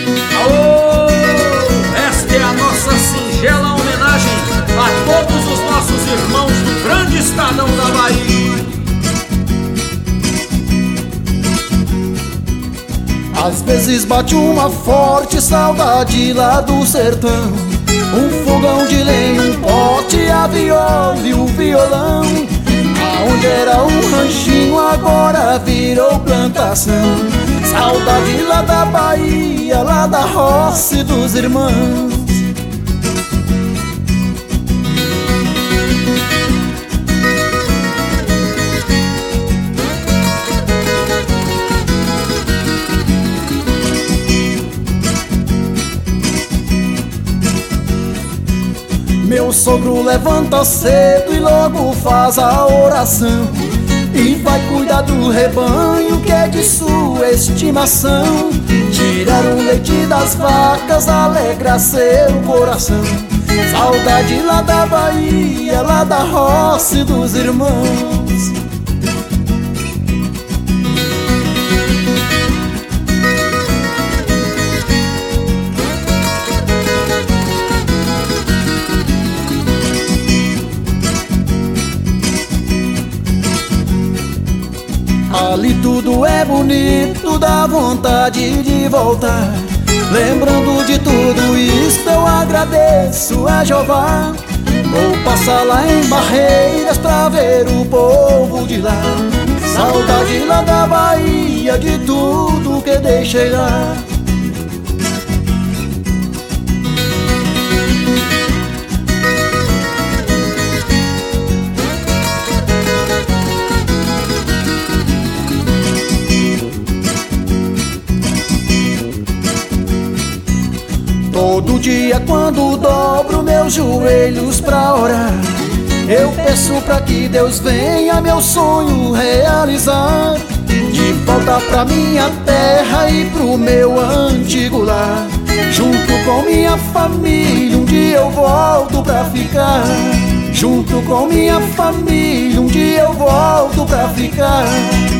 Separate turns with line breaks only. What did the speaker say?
Aô! Esta é a nossa singela homenagem a todos os nossos irmãos do grande estadão da Bahia.
Às vezes bate uma forte saudade lá do sertão, um fogão de lenha, um pote, a viola e o violão. Aonde era um ranchinho agora virou plantação. Saudade lá da Bahia, lá da roça e dos irmãos. Meu sogro levanta cedo e logo faz a oração e vai cuidar do rebanho que é de sua estimação. Tirar o leite das vacas alegra seu coração. Saudade lá da Bahia, lá da roça e dos irmãos. Ali tudo é bonito, dá vontade de voltar. Lembrando de tudo isso eu agradeço a Jeová. Vou passar lá em Barreiras pra ver o povo de lá. Saudade lá da Bahia, de tudo que deixei lá. Todo dia quando dobro meus joelhos pra orar, eu peço pra que Deus venha meu sonho realizar. De volta pra minha terra e pro meu antigo lar. Junto com minha família um dia eu volto pra ficar. Junto com minha família um dia eu volto pra ficar.